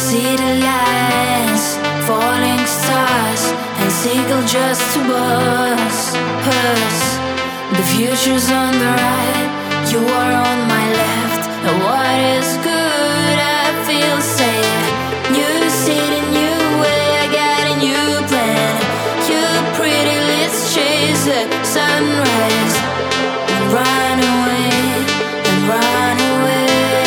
City lights, falling stars, and seagull just to us. The future's on the right, you are on my left. And what is good, I feel safe. New city, new way, I got a new plan. You're pretty, let's chase the sunrise. And run away, and run away.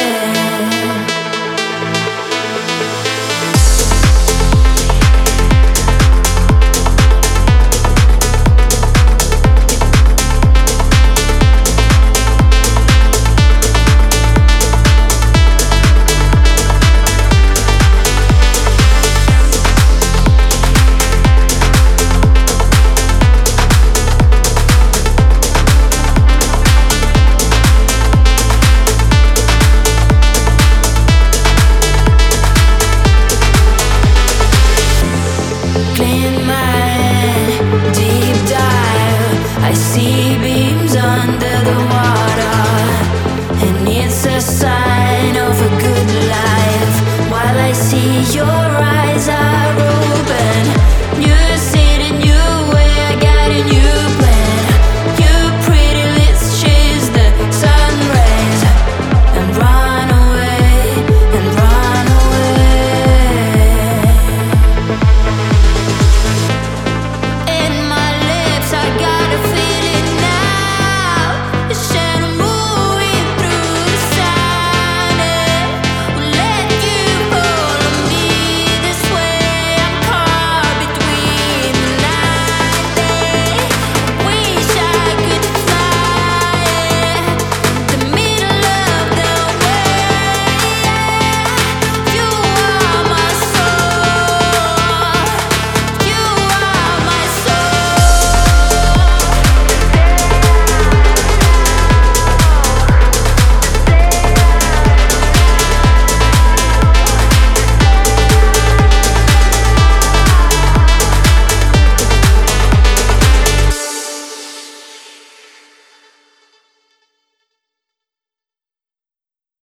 I see beams under the water, and it's a sign of a good life. While I see your